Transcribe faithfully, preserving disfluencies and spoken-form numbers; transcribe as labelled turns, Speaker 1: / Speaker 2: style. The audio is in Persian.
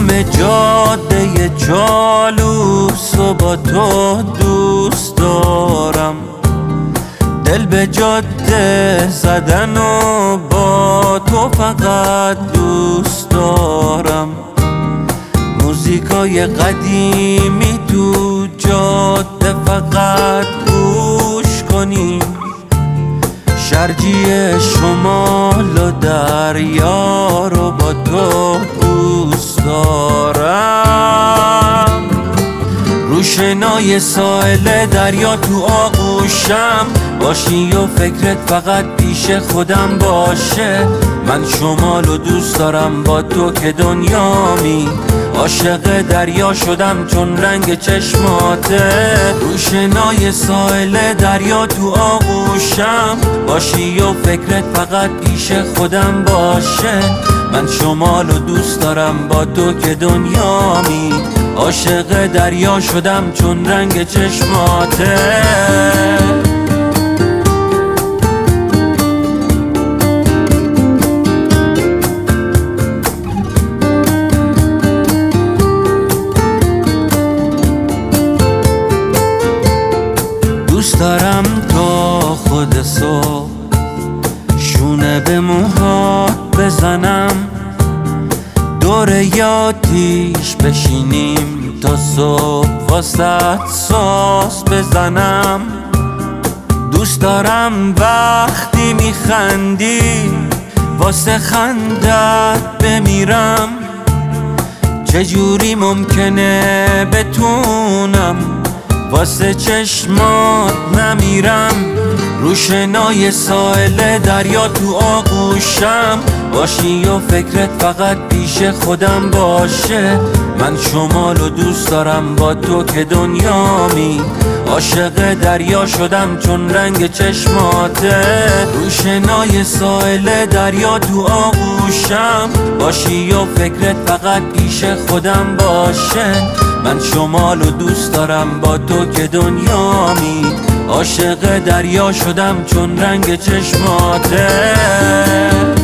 Speaker 1: همه جاده جالوس و با تو دوست دارم، دل به جاده زدن و با تو فقط دوست دارم. موزیکای قدیمی تو جاده فقط گوش کنی، شرجی شمال و دریا رو با تو دوست دارم. روشنای ساحل دریا تو آغوشم باشی و فکرت فقط پیش خودم باشه. من شمال رو دوست دارم با تو که دنیامی، عاشق دریا شدم چون رنگ چشماته. روشنای ساحل دریا تو آغوشم باشی و فکرت فقط پیش خودم باشه. من شمال رو دوست دارم با تو که دنیامی، عاشق دریا شدم چون رنگ چشماته. دوست دارم تا خود صبح شونه به موهات بزنم، دور یادیش بشینیم تا صبح واسط ساز بزنم. دوست دارم وقتی میخندی واسه خندت بمیرم، چجوری ممکنه بتونم واسه چشمات نمیرم. روشنای ساحل دریا تو آغوشم باشی و فکرت فقط پیش خودم باشه. من شمال رو دوست دارم با تو که دنیامی، عاشق دریا شدم چون رنگ چشماته. روشنای ساحل دریا تو آغوشم باشی و فکرت فقط پیش خودم باشه. من شمال رو دوست دارم با تو که دنیامی، عاشق دریا شدم چون رنگ چشماته.